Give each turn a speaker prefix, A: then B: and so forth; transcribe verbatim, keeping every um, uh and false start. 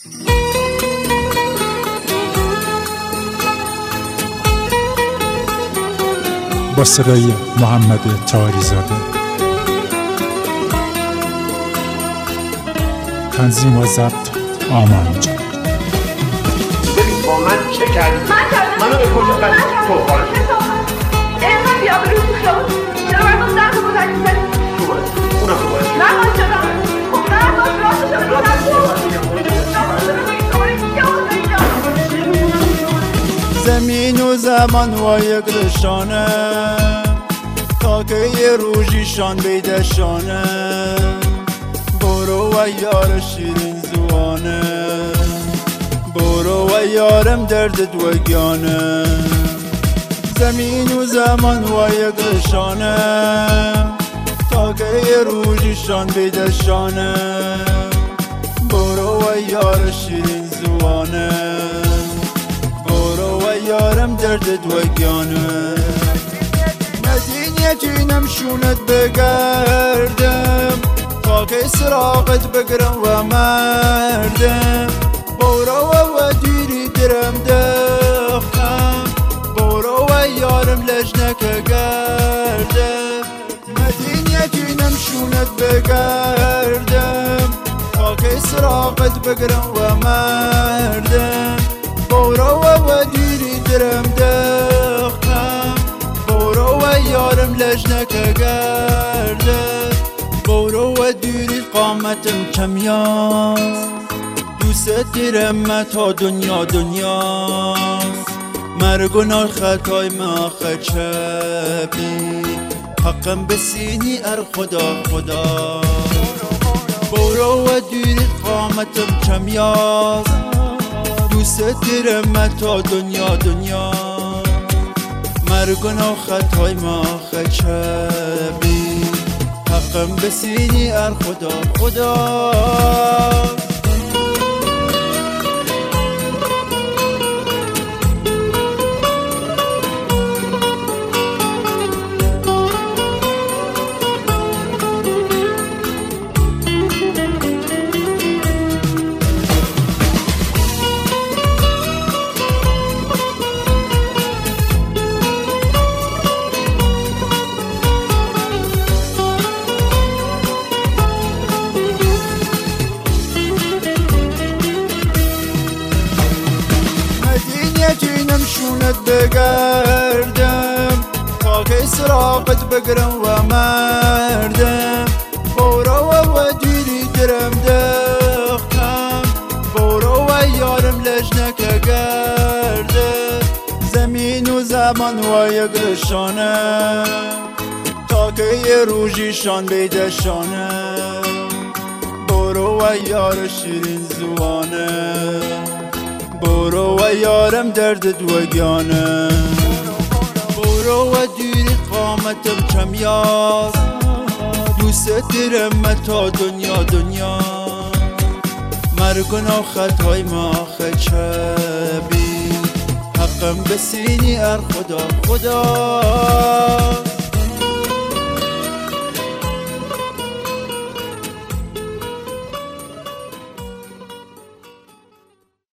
A: با صدای محمد طاهری‌زاده، تنظیم و ضبط آمان جان.
B: ببین با من چه کردی؟
C: من کردم.
B: منو به کجا بردی؟ تو خواهد
C: اینقدر بیا برو تو خیابون. چرا من گفتم تو بزرگی زدی؟
B: تو باید اونم تو باید
C: من باید شدم. خب نه باید راست شدم.
D: زمین و زمان و یک رشانه تا که یه روژیشان بیدشانه برو و یار شیرین زوانه برو و یارم درد دوگانه زمین و زمان و یک رشانه تا که یه روژیشان بیدشانه برو و یار شیرین زوانه یارم درد دوگانه مدین یکینم شونت بگردم تا که سراغت بگرم و مردم برو و دیری درم دختم برو و یارم لجنک گردم مدین یکینم شونت بگردم تا که سراغت بگرم و مردم برو و دیری درم دختم برو و یارم لجنک گرده برو و دیری قامتم کمیاست دوست دیرم تا دنیا دنیاست مرگونار خطای ما خچبی حقم بسینی ار خدا خدا برو و دیری قامتم کمیاست دوست دیرم تا دنیا دنیا مرگون و خطای ما خچبی حقم بسینی ار خدا خدا یکینم شونت بگردم تا که سراغت بگرم و مردم برو و دیری درم دختم برو و یارم لجنک گرده زمین و زمان و یک رشانه تا که یه روژیشان بیدشانه برو و یار شیرین زوانه برو و یارم درد دوگانه برو و دیری قامتم کمیاست دوست دیرم تا دنیا دنیا مرگون و خطای ما خچبی حقم بسینی ار خدا خدا